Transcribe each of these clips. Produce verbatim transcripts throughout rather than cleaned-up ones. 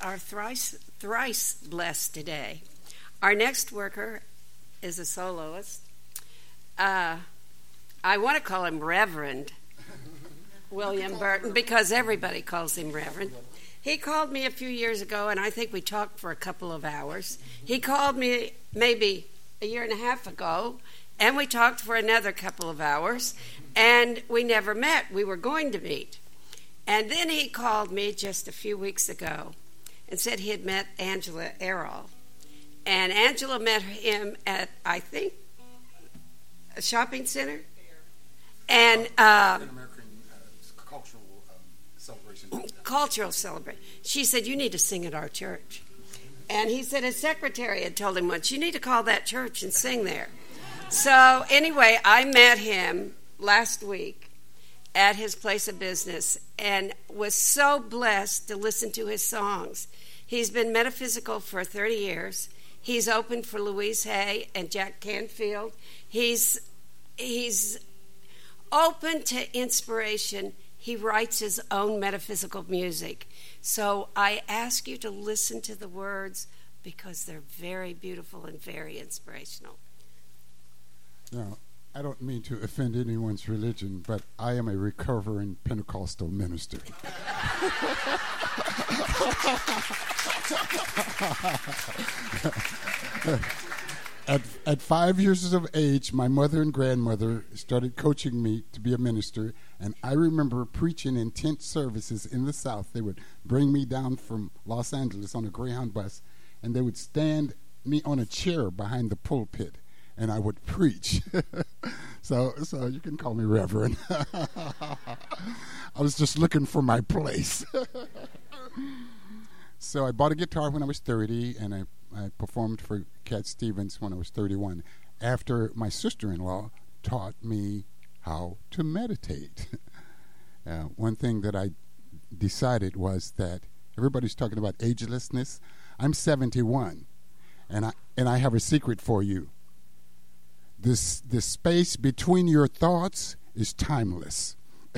are thrice, thrice blessed today. Our next worker is a soloist. Uh, I want to call him Reverend William Burton because everybody calls him Reverend. He called me a few years ago, and I think we talked for a couple of hours. He called me maybe a year and a half ago, and we talked for another couple of hours, and we never met. We were going to meet. And then he called me just a few weeks ago and said he had met Angela Errol. And Angela met him at, I think, a shopping center. And uh, An American uh, cultural um, celebration. Cultural celebration. She said, you need to sing at our church. And he said his secretary had told him once, you need to call that church and sing there. So anyway, I met him last week at his place of business and was so blessed to listen to his songs. He's been metaphysical for thirty years. He's opened for Louise Hay and Jack Canfield. He's he's open to inspiration. He writes his own metaphysical music. So I ask you to listen to the words because they're very beautiful and very inspirational. Now, I don't mean to offend anyone's religion, but I am a recovering Pentecostal minister. At, at five years of age, my mother and grandmother started coaching me to be a minister, and I remember preaching in tent services in the South. They would bring me down from Los Angeles on a Greyhound bus, and they would stand me on a chair behind the pulpit, and I would preach. so, so you can call me Reverend. I was just looking for my place. So I bought a guitar when I was thirty, and I, I performed for Cat Stevens when I was thirty-one, after my sister-in-law taught me how to meditate. uh, one thing that I decided was that everybody's talking about agelessness. I'm seventy-one, and I and I have a secret for you. This this space between your thoughts is timeless.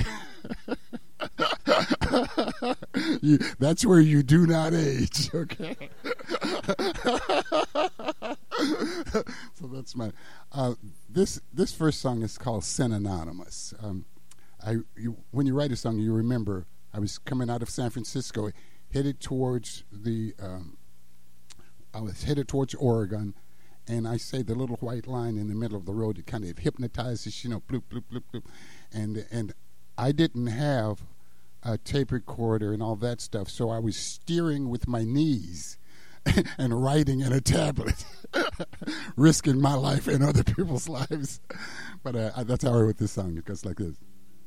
you, that's where you do not age, okay? So that's my. Uh, this this first song is called "Sin Anonymous." Um, I you, when you write a song, you remember I was coming out of San Francisco, headed towards the. Um, I was headed towards Oregon, and I say the little white line in the middle of the road. It kind of hypnotizes, you know, bloop bloop bloop bloop, and and I didn't have a tape recorder and all that stuff, so I was steering with my knees and writing in a tablet, risking my life and other people's lives. But uh, that's how I wrote this song. It goes like this.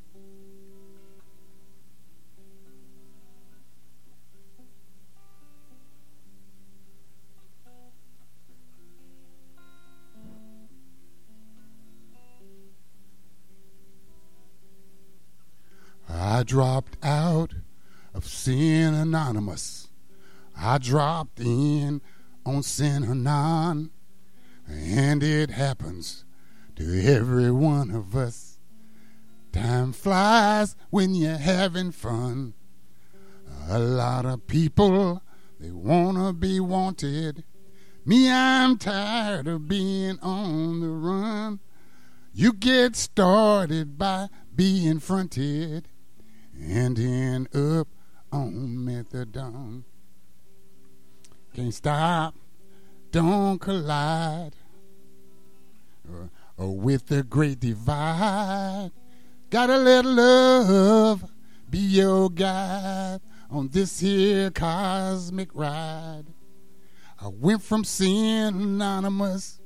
I dropped out of Sin Anonymous. I dropped in on Sin Anon, and it happens to every one of us. Time flies when you're having fun. A lot of people, they wanna be wanted. Me, I'm tired of being on the run. You get started by being fronted and end up on methadone. Can't stop, don't collide, or, or with the great divide. Gotta let love be your guide on this here cosmic ride. I went from Sin Anonymous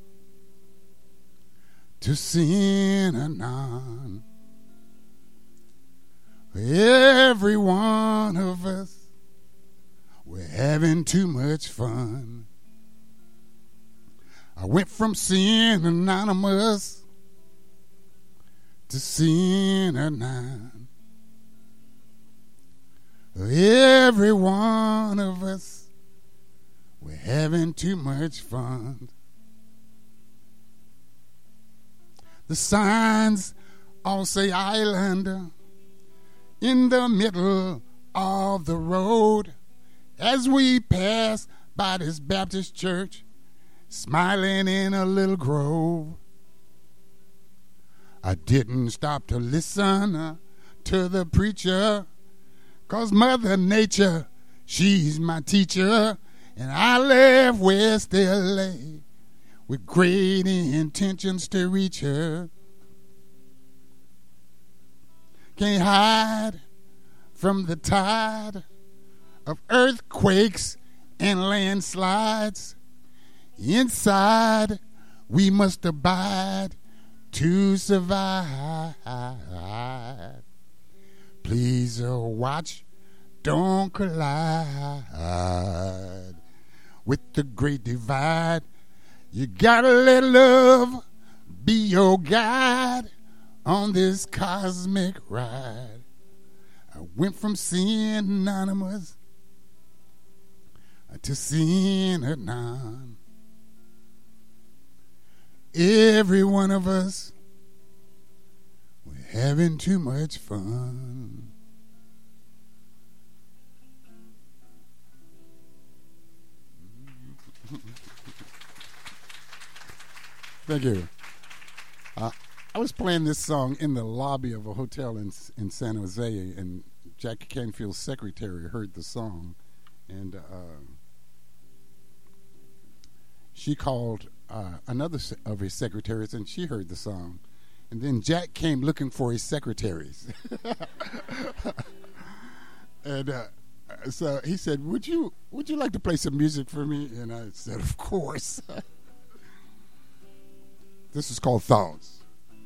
to Sin Anon. Every one of us, we're having too much fun. I went from Sin Anonymous to Sin Anon. Every one of us, we're having too much fun. The signs all say Islander in the middle of the road. as we pass by this Baptist church, smiling in a little grove. I didn't stop to listen uh, to the preacher, 'cause Mother Nature, she's my teacher, and I left West L A with great intentions to reach her. Can't hide from the tide of earthquakes and landslides. Inside, we must abide to survive. Please uh, watch, don't collide with the great divide. You gotta let love be your guide on this cosmic ride. I went from seeing anonymous to seeing anon. Every one of us, we're having too much fun. Thank you. Uh, I was playing this song in the lobby of a hotel in in San Jose, and Jackie Canfield's secretary heard the song, and uh, she called uh, another of his secretaries, and she heard the song. And then Jack came looking for his secretaries. and uh, so he said, would you would you like to play some music for me? And I said, of course. This is called Thoughts.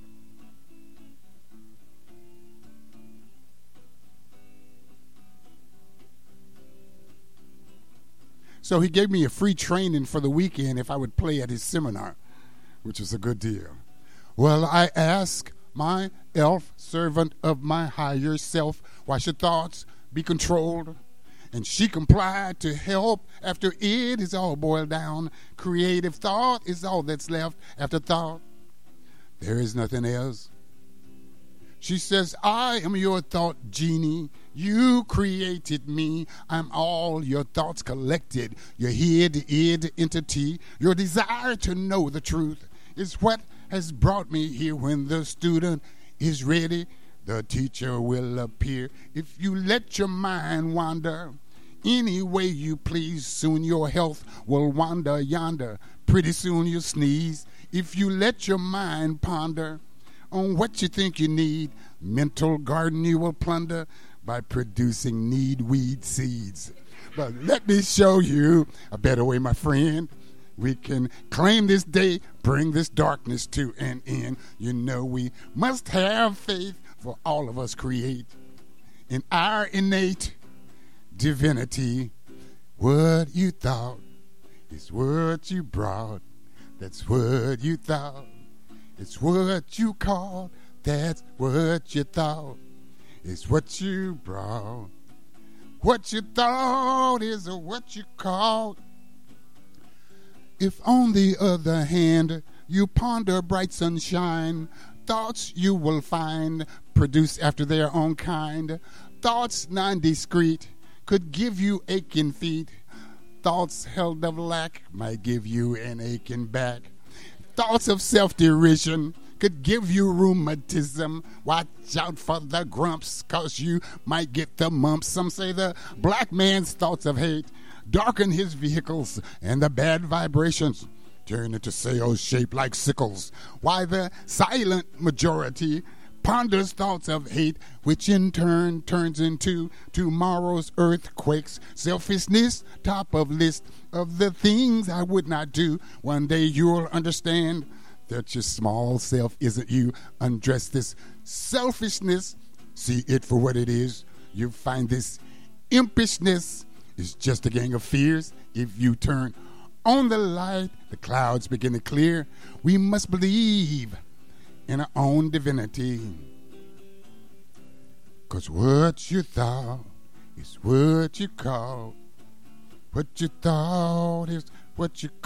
So he gave me a free training for the weekend if I would play at his seminar, which is a good deal. Well, I ask my elf, servant of my higher self, why should thoughts be controlled? And she complied to help after it is all boiled down. Creative thought is all that's left after thought. There is nothing else. She says, I am your thought genie. You created me. I'm all your thoughts collected. Your head-id entity. Your desire to know the truth is what has brought me here. When the student is ready, the teacher will appear. If you let your mind wander any way you please, soon your health will wander yonder. Pretty soon you'll sneeze. If you let your mind ponder on what you think you need, mental garden you will plunder by producing need weed seeds. But let me show you a better way, my friend. We can claim this day, bring this darkness to an end. You know we must have faith, for all of us create in our innate divinity. What you thought is what you brought. That's what you thought. It's what you called. That's what you thought. It's what you brought. What you thought is what you called. If on the other hand you ponder bright sunshine, thoughts you will find produce after their own kind. Thoughts non-discreet could give you aching feet. Thoughts held of lack might give you an aching back. Thoughts of self-derision could give you rheumatism. Watch out for the grumps, 'cause you might get the mumps. Some say the black man's thoughts of hate darken his vehicles, and the bad vibrations turn into sails shaped like sickles. Why the silent majority ponders thoughts of hate, which in turn turns into tomorrow's earthquakes. Selfishness, top of list of the things I would not do. One day you'll understand that your small self isn't you. Undress this selfishness, see it for what it is. You find this impishness is just a gang of fears. If you turn on the light, the clouds begin to clear. We must believe in our own divinity, 'cause what you thought is what you call. What you thought is what you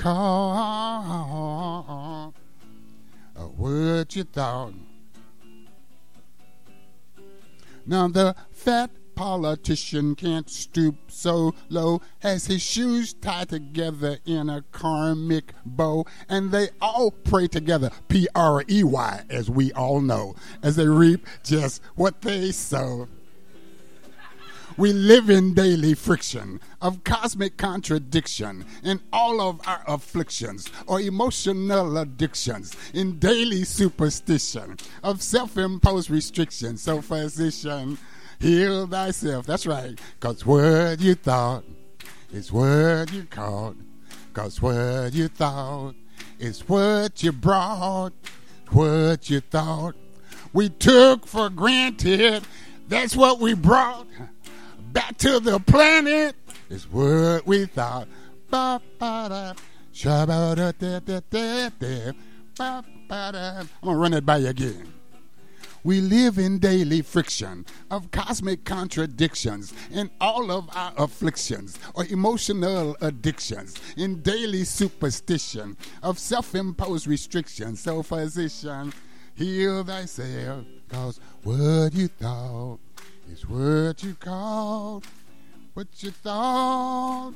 call. Uh, what you thought. Now the fat politician can't stoop so low, has his shoes tied together in a karmic bow, and they all pray together, P R E Y, as we all know, as they reap just what they sow. We live in daily friction of cosmic contradiction in all of our afflictions or emotional addictions, in daily superstition of self-imposed restrictions. So physician, heal thyself. That's right, because what you thought is what you caught, because what you thought is what you brought, what you thought we took for granted, that's what we brought back to the planet, is what we thought. Ba-ba-da, sha-ba-da-da-da-da-da, ba-ba-da. I'm going to run it by you again. We live in daily friction of cosmic contradictions in all of our afflictions or emotional addictions, in daily superstition of self-imposed restrictions. So physician, heal thyself, cause what you thought is what you called. What you thought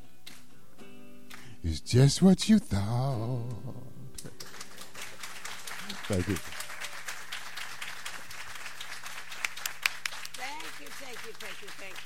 is just what you thought. Thank you. Thank you, thank you, thank you, thank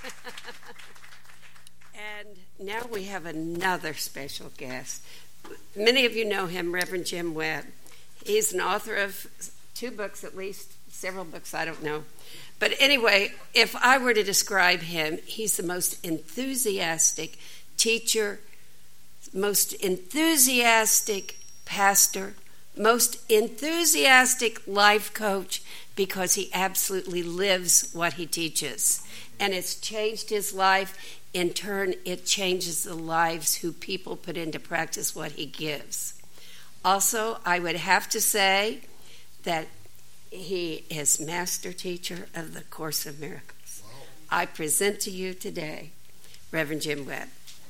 you. And now we have another special guest. Many of you know him, Reverend Jim Webb. He's an author of two books at least, several books, I don't know. But anyway, if I were to describe him, he's the most enthusiastic teacher, most enthusiastic pastor, most enthusiastic life coach, because he absolutely lives what he teaches. And it's changed his life. In turn, it changes the lives who people put into practice what he gives. Also, I would have to say that he is master teacher of the Course of Miracles. Wow. I present to you today Reverend Jim Webb.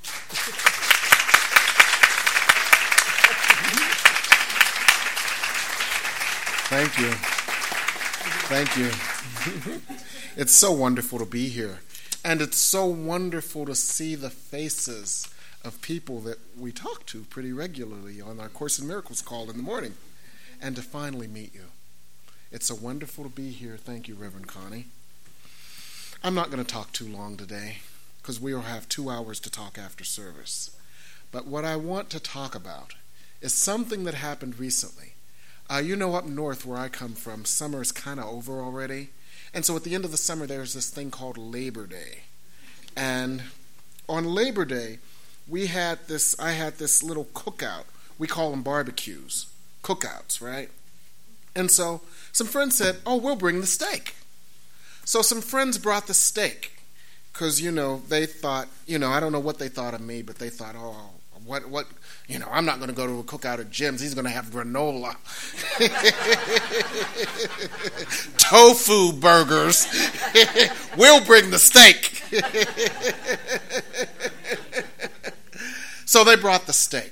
Thank you. Thank you. It's so wonderful to be here. And it's so wonderful to see the faces of people that we talk to pretty regularly on our Course in Miracles call in the morning, and to finally meet you. It's so wonderful to be here. Thank you, Reverend Connie. I'm not going to talk too long today because we will have two hours to talk after service. But what I want to talk about is something that happened recently. Uh, you know, up north where I come from, summer is kind of over already. And so at the end of the summer, there's this thing called Labor Day. And on Labor Day, we had this, I had this little cookout. We call them barbecues, cookouts, right? And so some friends said, oh, we'll bring the steak. So some friends brought the steak because, you know, they thought, you know, I don't know what they thought of me, but they thought, oh, what, what, you know, I'm not going to go to a cookout at Jim's. He's going to have granola. Tofu burgers. We'll bring the steak. So they brought the steak.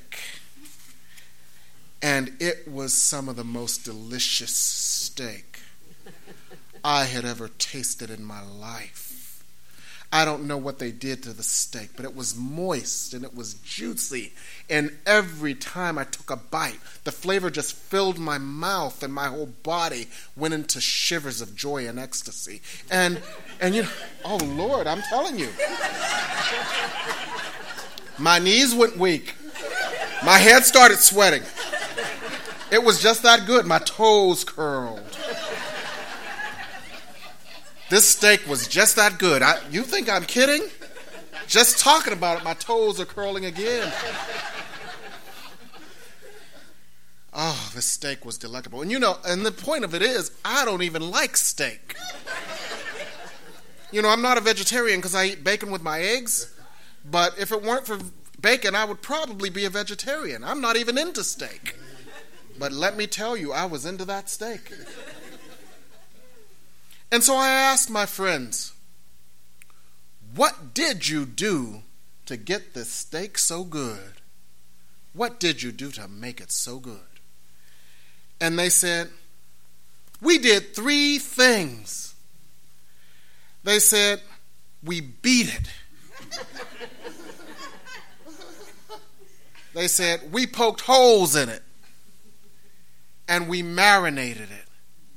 And it was some of the most delicious steak I had ever tasted in my life. I don't know what they did to the steak, but it was moist and it was juicy. And every time I took a bite, the flavor just filled my mouth and my whole body went into shivers of joy and ecstasy. And, and you know, oh Lord, I'm telling you. My knees went weak. My head started sweating. It was just that good. My toes curled. This steak was just that good. I, you think I'm kidding? Just talking about it, my toes are curling again. Oh, this steak was delectable. And you know, and the point of it is, I don't even like steak. You know, I'm not a vegetarian because I eat bacon with my eggs. But if it weren't for bacon, I would probably be a vegetarian. I'm not even into steak. But let me tell you, I was into that steak. And so I asked my friends, what did you do to get this steak so good? What did you do to make it so good? And they said, we did three things. They said, we beat it. They said, we poked holes in it and we marinated it.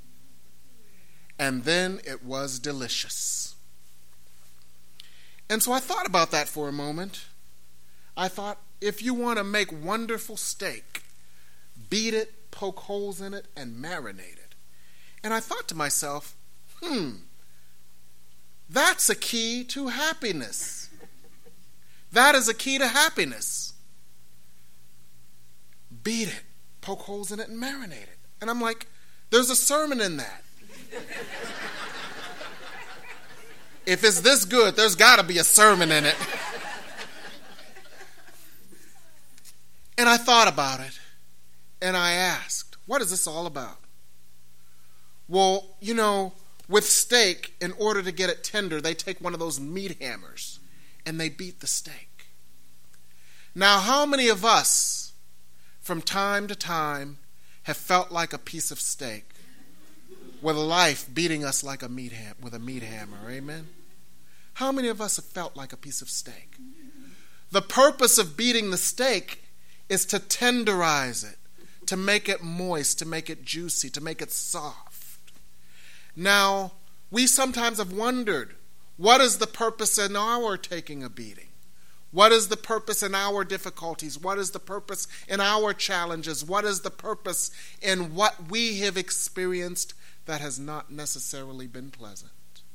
And then it was delicious. And so I thought about that for a moment. I thought, if you want to make wonderful steak, beat it, poke holes in it, and marinate it. And I thought to myself, hmm, that's a key to happiness. That is a key to happiness. Beat it, poke holes in it, and marinate it. And I'm like, there's a sermon in that. If it's this good, there's got to be a sermon in it. And I thought about it, and I asked, what is this all about? Well, you know, with steak, in order to get it tender, they take one of those meat hammers, and they beat the steak. Now, how many of us, from time to time, have felt like a piece of steak, with life beating us like a meat ham- with a meat hammer? Amen? How many of us have felt like a piece of steak? The purpose of beating the steak is to tenderize it, to make it moist, to make it juicy, to make it soft. Now, we sometimes have wondered, what is the purpose in our taking a beating? What is the purpose in our difficulties? What is the purpose in our challenges? What is the purpose in what we have experienced that has not necessarily been pleasant?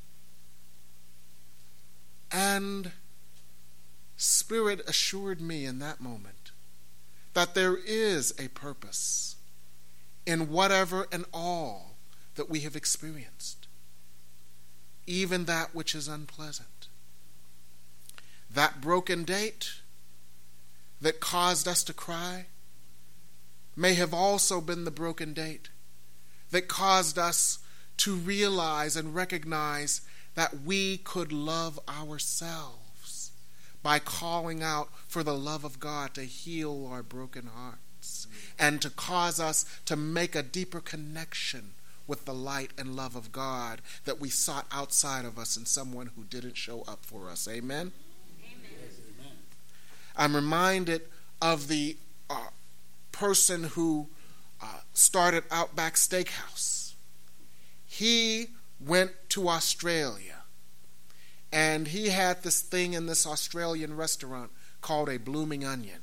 And Spirit assured me in that moment that there is a purpose in whatever and all that we have experienced, even that which is unpleasant. That broken date that caused us to cry may have also been the broken date that caused us to realize and recognize that we could love ourselves by calling out for the love of God to heal our broken hearts and to cause us to make a deeper connection with the light and love of God that we sought outside of us in someone who didn't show up for us. Amen? Amen. I'm reminded of the uh, person who uh, started Outback Steakhouse. He went to Australia, and he had this thing in this Australian restaurant called a blooming onion.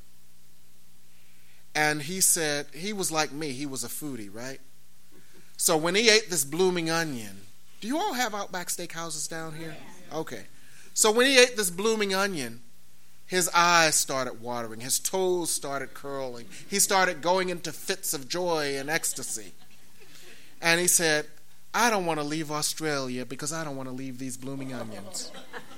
And he said, he was like me, he was a foodie, right? So when he ate this blooming onion, do you all have Outback Steakhouses down here? Okay. So when he ate this blooming onion, his eyes started watering, his toes started curling, he started going into fits of joy and ecstasy. And he said, I don't want to leave Australia because I don't want to leave these blooming onions.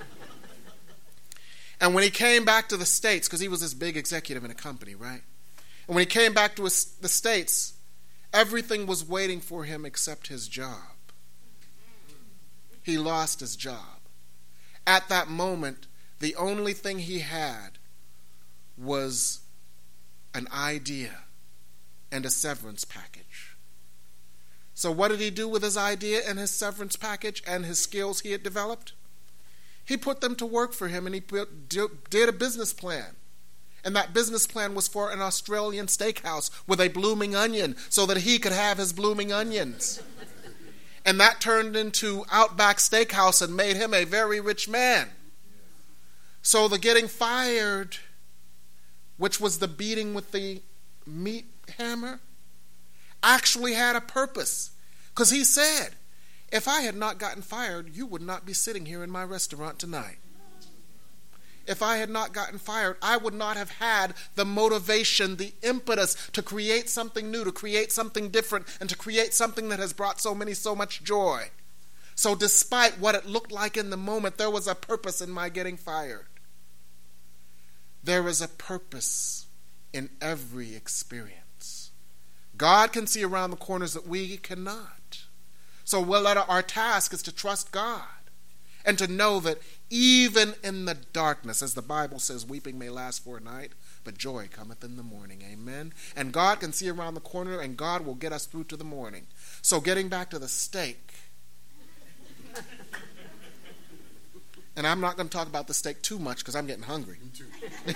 And when he came back to the States, because he was this big executive in a company, right? And when he came back to his, the States, everything was waiting for him except his job. He lost his job. At that moment, the only thing he had was an idea and a severance package. So what did he do with his idea and his severance package and his skills he had developed? He put them to work for him, and he put, did a business plan. And that business plan was for an Australian steakhouse with a blooming onion so that he could have his blooming onions. And that turned into Outback Steakhouse and made him a very rich man. So the getting fired, which was the beating with the meat hammer, actually had a purpose. Because he said, if I had not gotten fired, you would not be sitting here in my restaurant tonight. If I had not gotten fired, I would not have had the motivation, the impetus to create something new, to create something different, and to create something that has brought so many so much joy. So despite what it looked like in the moment, there was a purpose in my getting fired. There is a purpose in every experience. God can see around the corners that we cannot. So we'll let our task is to trust God and to know that even in the darkness, as the Bible says, weeping may last for a night, but joy cometh in the morning. Amen. And God can see around the corner, and God will get us through to the morning. So getting back to the steak, And I'm not going to talk about the steak too much because I'm getting hungry. Me too.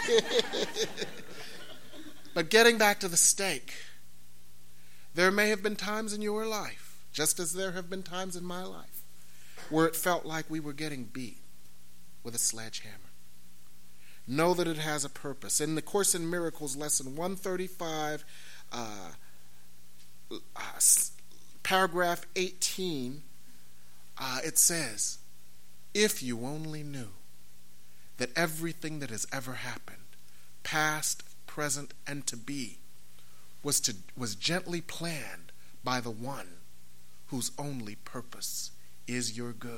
But getting back to the steak, there may have been times in your life, just as there have been times in my life, where it felt like we were getting beat with a sledgehammer. Know that it has a purpose. In the Course in Miracles, lesson one thirty-five, uh, uh, paragraph eighteen, uh, it says, if you only knew that everything that has ever happened, past, present, and to be, was to was gently planned by the one whose only purpose is your good.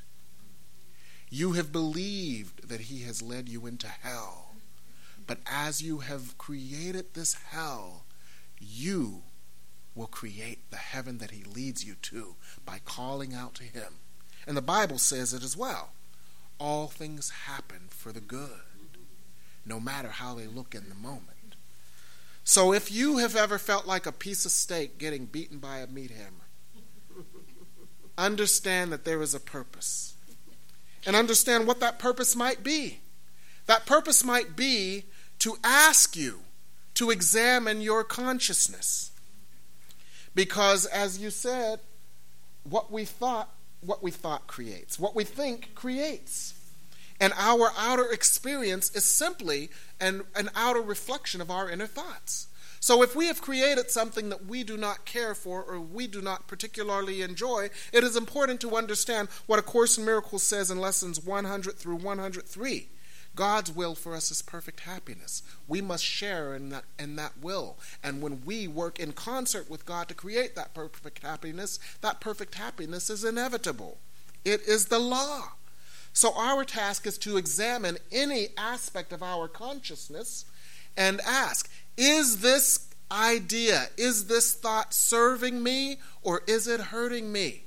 You have believed that he has led you into hell, but as you have created this hell, you will create the heaven that he leads you to by calling out to him. And the Bible says it as well. All things happen for the good, no matter how they look in the moment. So if you have ever felt like a piece of steak getting beaten by a meat hammer, understand that there is a purpose. And understand what that purpose might be. That purpose might be to ask you to examine your consciousness. Because as you said, what we thought, what we thought creates. What we think creates. And our outer experience is simply an, an outer reflection of our inner thoughts. So if we have created something that we do not care for or we do not particularly enjoy, it is important to understand what A Course in Miracles says in lessons one hundred through one hundred three. God's will for us is perfect happiness. We must share in that, in that will. And when we work in concert with God to create that perfect happiness, that perfect happiness is inevitable. It is the law. So our task is to examine any aspect of our consciousness and ask, is this idea, is this thought serving me or is it hurting me?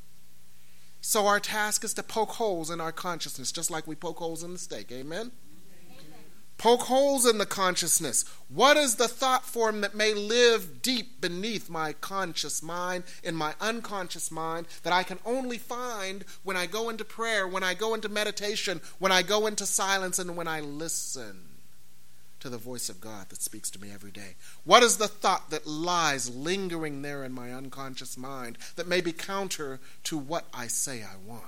So our task is to poke holes in our consciousness, just like we poke holes in the steak. Amen? Poke holes in the consciousness. What is the thought form that may live deep beneath my conscious mind, in my unconscious mind, that I can only find when I go into prayer, when I go into meditation, when I go into silence, and when I listen to the voice of God that speaks to me every day? What is the thought that lies lingering there in my unconscious mind that may be counter to what I say I want?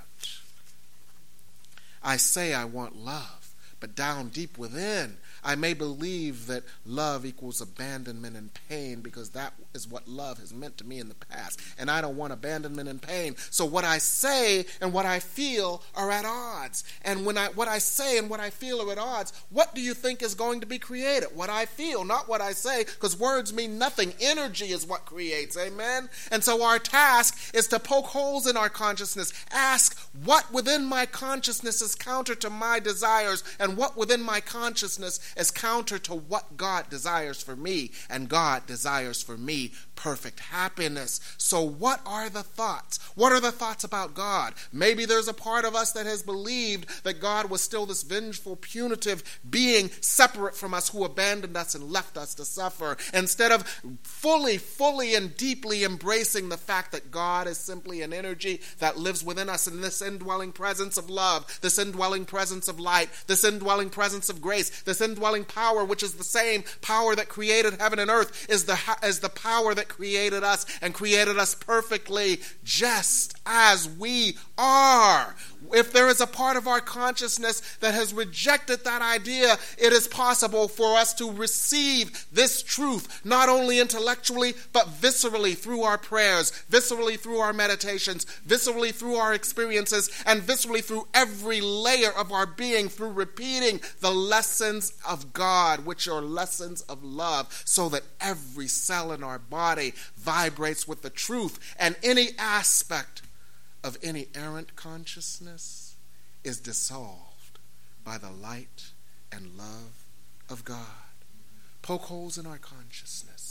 I say I want love, but down deep within, I may believe that love equals abandonment and pain because that is what love has meant to me in the past. And I don't want abandonment and pain. So what I say and what I feel are at odds. And when I what I say and what I feel are at odds, what do you think is going to be created? What I feel, not what I say, because words mean nothing. Energy is what creates. Amen? And so our task is to poke holes in our consciousness. Ask what within my consciousness is counter to my desires and what within my consciousness is counter to what God desires for me, and God desires for me perfect happiness. So what are the thoughts? What are the thoughts about God? Maybe there's a part of us that has believed that God was still this vengeful, punitive being separate from us who abandoned us and left us to suffer, instead of fully, fully and deeply embracing the fact that God is simply an energy that lives within us in this indwelling presence of love, this indwelling presence of light, this indwelling presence of grace, this indwelling power, which is the same power that created heaven and earth, is the, is the power that created us and created us perfectly just as we are. If there is a part of our consciousness that has rejected that idea, it is possible for us to receive this truth, not only intellectually, but viscerally through our prayers, viscerally through our meditations, viscerally through our experiences, and viscerally through every layer of our being, through repeating the lessons of God, which are lessons of love, so that every cell in our body vibrates with the truth, and any aspect of any errant consciousness is dissolved by the light and love of God. Poke holes in our consciousness.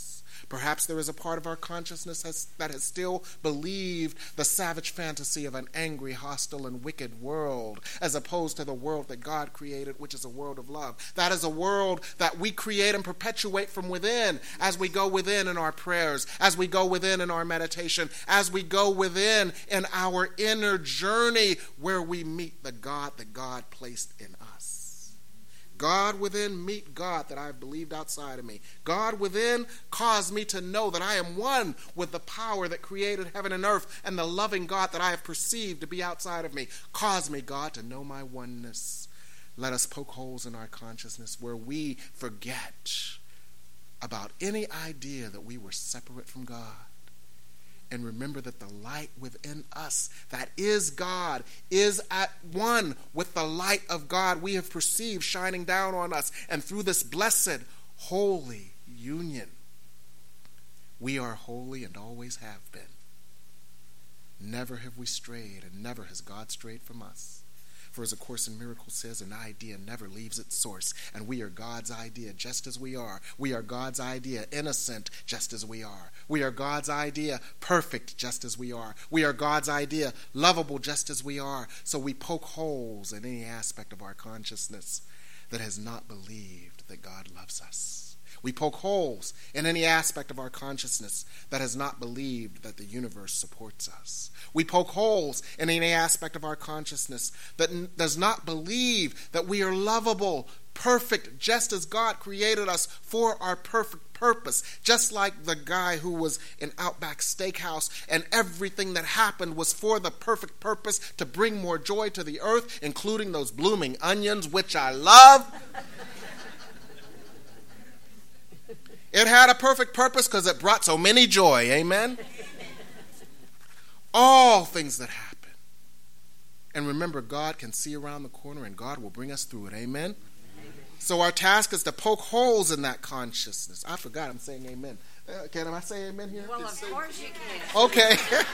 Perhaps there is a part of our consciousness has, that has still believed the savage fantasy of an angry, hostile, and wicked world, as opposed to the world that God created, which is a world of love. That is a world that we create and perpetuate from within as we go within in our prayers, as we go within in our meditation, as we go within in our inner journey where we meet the God that God placed in us. God within, meet God that I have believed outside of me. God within, cause me to know that I am one with the power that created heaven and earth and the loving God that I have perceived to be outside of me. Cause me, God, to know my oneness. Let us poke holes in our consciousness where we forget about any idea that we were separate from God. And remember that the light within us, that is God, is at one with the light of God we have perceived shining down on us. And through this blessed, holy union, we are holy and always have been. Never have we strayed, and never has God strayed from us. For as A Course in Miracles says, an idea never leaves its source, and we are God's idea just as we are. We are God's idea innocent just as we are. We are God's idea perfect just as we are. We are God's idea lovable just as we are. So we poke holes in any aspect of our consciousness that has not believed that God loves us. We poke holes in any aspect of our consciousness that has not believed that the universe supports us. We poke holes in any aspect of our consciousness that n- does not believe that we are lovable, perfect, just as God created us for our perfect purpose. Just like the guy who was in Outback Steakhouse and everything that happened was for the perfect purpose to bring more joy to the earth, including those blooming onions, which I love. It had a perfect purpose because it brought so many joy. Amen? All things that happen. And remember, God can see around the corner and God will bring us through it. Amen? Amen? So our task is to poke holes in that consciousness. I forgot I'm saying amen. Uh, can I say amen here? Well, of course you can. Okay.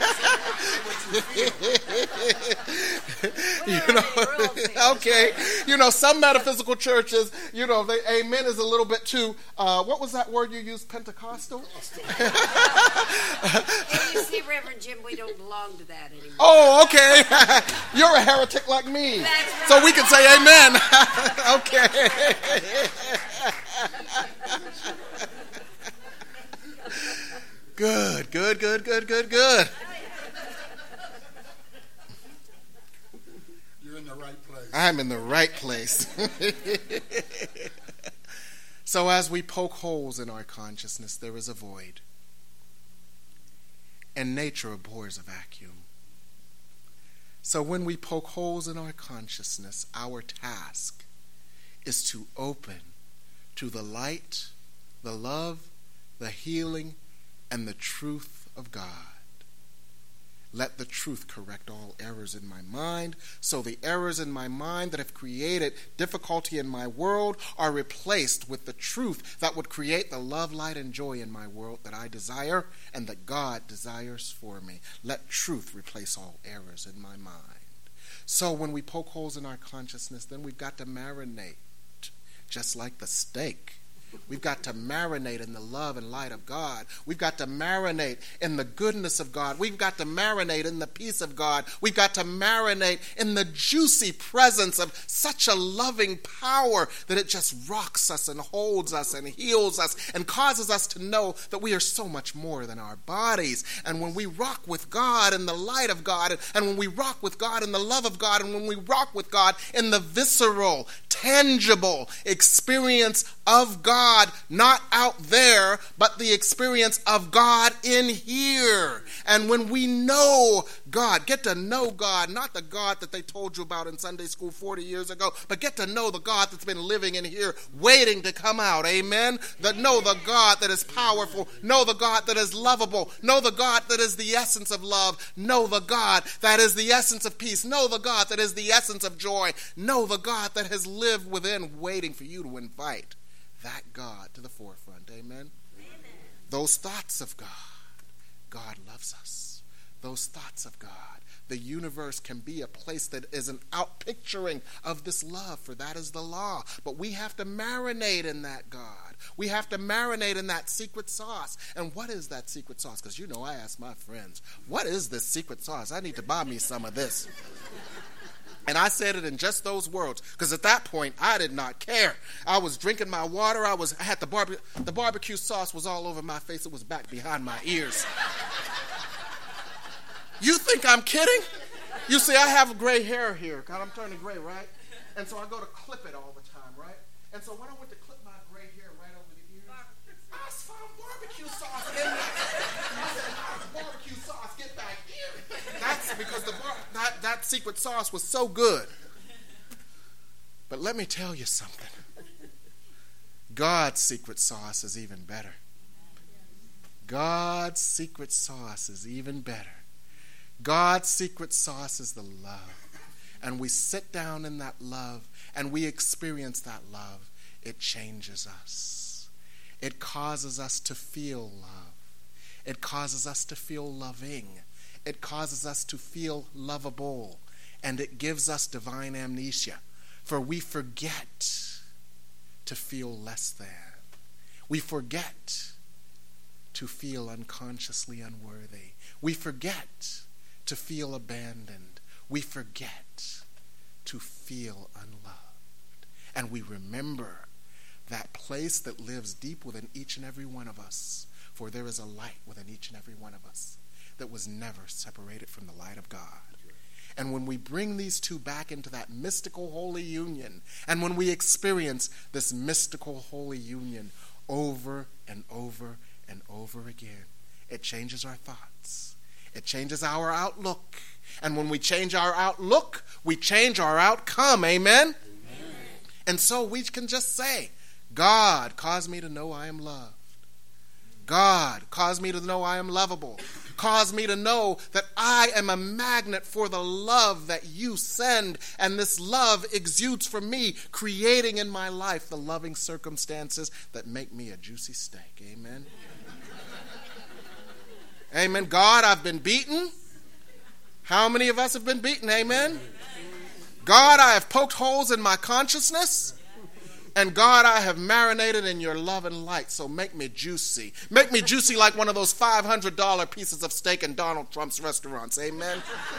you know, okay. You know, some metaphysical churches, you know, they, amen is a little bit too, uh, what was that word you used, Pentecostal? And you see, Reverend Jim, we don't belong to that anymore. Oh, okay. You're a heretic like me. That's right. So we can say amen. Okay. Good, good, good, good, good, good. You're in the right place. I'm in the right place. So as we poke holes in our consciousness, there is a void. And nature abhors a vacuum. So when we poke holes in our consciousness, our task is to open to the light, the love, the healing, and the truth of God. Let the truth correct all errors in my mind, so the errors in my mind that have created difficulty in my world are replaced with the truth that would create the love, light, and joy in my world that I desire and that God desires for me. Let truth replace all errors in my mind. So when we poke holes in our consciousness, then we've got to marinate, just like the steak. We've got to marinate in the love and light of God. We've got to marinate in the goodness of God. We've got to marinate in the peace of God. We've got to marinate in the juicy presence of such a loving power that it just rocks us and holds us and heals us and causes us to know that we are so much more than our bodies. And when we rock with God in the light of God, and when we rock with God in the love of God, and when we rock with God in the visceral, tangible experience of God, not out there, but the experience of God in here. And when we know God, get to know God, not the God that they told you about in Sunday school forty years ago, but get to know the God that's been living in here, waiting to come out. Amen? That know the God that is powerful, know the God that is lovable, know the God that is the essence of love, know the God that is the essence of peace, know the God that is the essence of joy, know the God that has lived within, waiting for you to invite that God to the forefront. Amen? Amen? Those thoughts of God, God loves us. those thoughts of God. The universe can be a place that is an outpicturing of this love, for that is the law. But we have to marinate in that God. We have to marinate in that secret sauce. And what is that secret sauce? Because you know, I ask my friends, what is this secret sauce? I need to buy me some of this. And I said it in just those words, because at that point, I did not care. I was drinking my water. I was I had the barbe- the barbecue sauce was all over my face. It was back behind my ears. You think I'm kidding? You see, I have gray hair here, because I'm turning gray, right? And so I go to clip it all the time, right? And so when I went to clip my gray hair right over the ears, I found barbecue sauce in there. I said, barbecue sauce, get back here. That's because the bar- that, that secret sauce was so good. But let me tell you something. God's secret sauce is even better. God's secret sauce is even better. God's secret sauce is the love. And we sit down in that love and we experience that love. It changes us. It causes us to feel love. It causes us to feel loving. It causes us to feel lovable. And it gives us divine amnesia. For we forget to feel less than. We forget to feel unconsciously unworthy. We forget to feel abandoned. We forget to feel unloved. And we remember that place that lives deep within each and every one of us. For there is a light within each and every one of us that was never separated from the light of God. And when we bring these two back into that mystical holy union, and when we experience this mystical holy union over and over and over again, it changes our thoughts. It changes our outlook. And when we change our outlook, we change our outcome. Amen? Amen? And so we can just say, God, cause me to know I am loved. God, cause me to know I am lovable. Cause me to know that I am a magnet for the love that you send. And this love exudes from me, creating in my life the loving circumstances that make me a juicy steak. Amen? Amen. God, I've been beaten. How many of us have been beaten? Amen. God, I have poked holes in my consciousness. And God, I have marinated in your love and light. So make me juicy. Make me juicy like one of those five hundred dollars pieces of steak in Donald Trump's restaurants. Amen.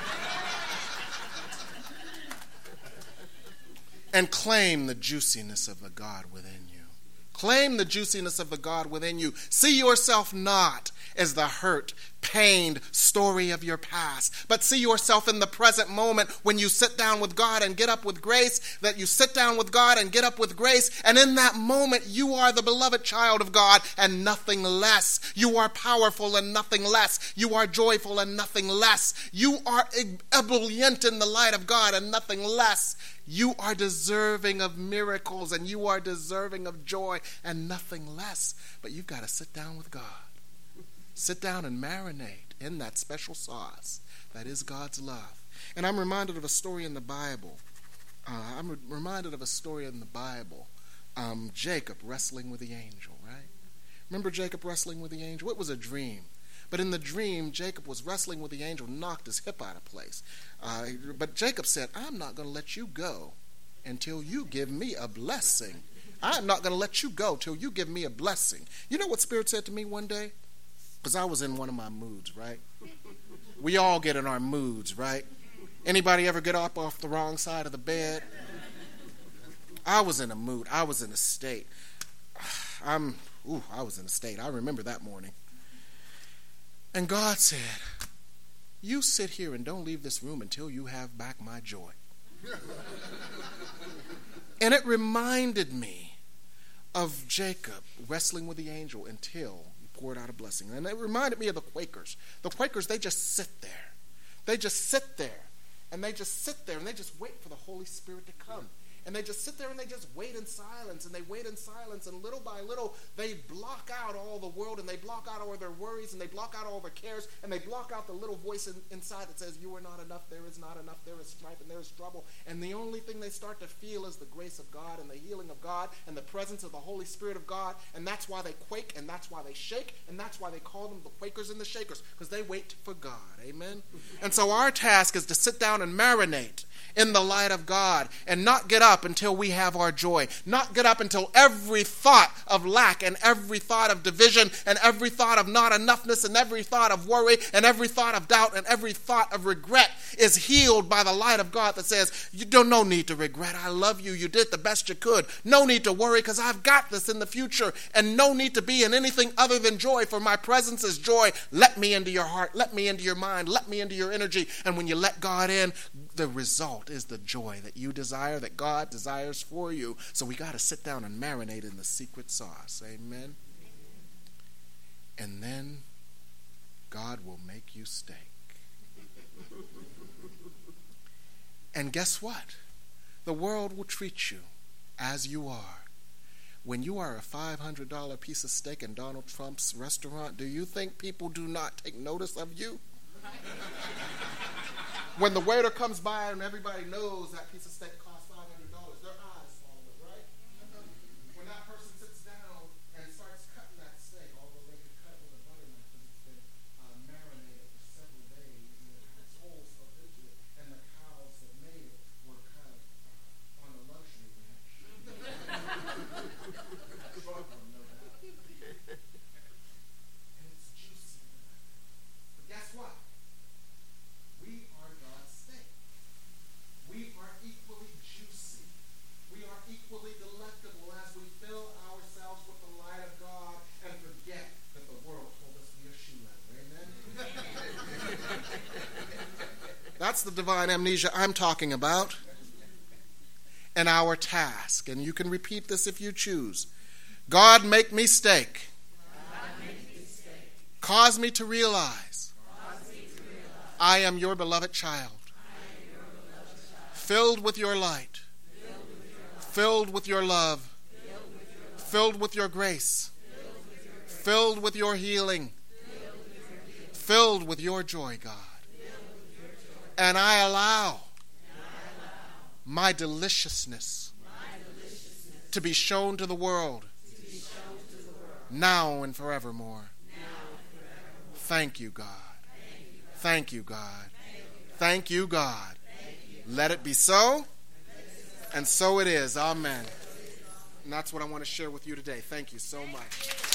And claim the juiciness of the God within you. Claim the juiciness of the God within you. See yourself not as the hurt, pained story of your past, but see yourself in the present moment when you sit down with God and get up with grace, that you sit down with God and get up with grace, and in that moment you are the beloved child of God and nothing less. You are powerful and nothing less. You are joyful and nothing less. You are ebullient in the light of God and nothing less. You are deserving of miracles and you are deserving of joy and nothing less. But you've got to sit down with God. Sit down and marinate in that special sauce that is God's love. And I'm reminded of a story in the Bible. Uh, I'm re- reminded of a story in the Bible. Um, Jacob wrestling with the angel, right? Remember Jacob wrestling with the angel? It was a dream. But in the dream, Jacob was wrestling with the angel, knocked his hip out of place. Uh, but Jacob said, I'm not going to let you go until you give me a blessing. I'm not going to let you go till you give me a blessing. You know what Spirit said to me one day? Because I was in one of my moods, right? We all get in our moods, right? Anybody ever get up off the wrong side of the bed? I was in a mood. I was in a state. I'm, ooh, I was in a state. I remember that morning. And God said, you sit here and don't leave this room until you have back my joy. And it reminded me of Jacob wrestling with the angel until poured out a blessing. And it reminded me of the Quakers. The Quakers, they just sit there. They just sit there. And they just sit there and they just wait for the Holy Spirit to come. And they just sit there and they just wait in silence, and they wait in silence, and little by little, they block out all the world, and they block out all their worries, and they block out all their cares, and they block out the little voice in, inside that says, you are not enough, there is not enough, there is strife, and there is trouble. And the only thing they start to feel is the grace of God, and the healing of God, and the presence of the Holy Spirit of God, and that's why they quake, and that's why they shake, and that's why they call them the Quakers and the Shakers, because they wait for God. Amen? And so our task is to sit down and marinate in the light of God and not get up until we have our joy. Not get up until every thought of lack and every thought of division and every thought of not enoughness and every thought of worry and every thought of doubt and every thought of regret is healed by the light of God that says, you don't no need to regret. I love you. You did the best you could. No need to worry because I've got this in the future, and no need to be in anything other than joy, for my presence is joy. Let me into your heart. Let me into your mind. Let me into your energy. And when you let God in, the result is the joy that you desire, that God desires for you. So we got to sit down and marinate in the secret sauce. Amen. And then God will make you steak. And guess what? The world will treat you as you are. When you are a five hundred dollars piece of steak in Donald Trump's restaurant, do you think people do not take notice of you? When the waiter comes by and everybody knows that piece of steak costs five hundred dollars, their eyes follow it, right? When that person sits down and starts cutting that steak, although they could cut it with a butter knife because it's been uh, marinated for several days and it has holes stuck into it, and the cows that made it were kind of uh, on a luxury ranch. And it's juicy. But guess what? We are God's steak. We are equally juicy. We are equally delectable as we fill ourselves with the light of God and forget that the world told us we are shoe leather. Amen? That's the divine amnesia I'm talking about. And our task, and you can repeat this if you choose. God, make me steak. God, make me steak. Cause me to realize I am your beloved child, your beloved child. Filled with your light, filled with your, love. Filled with your love, filled with your grace, filled with your healing, filled with your joy, God. And I allow my deliciousness to be shown to the world now and forevermore. Thank you, God. Thank you, God. Thank you, God. Let it be so, and so it is. Amen. And that's what I want to share with you today. Thank you so much.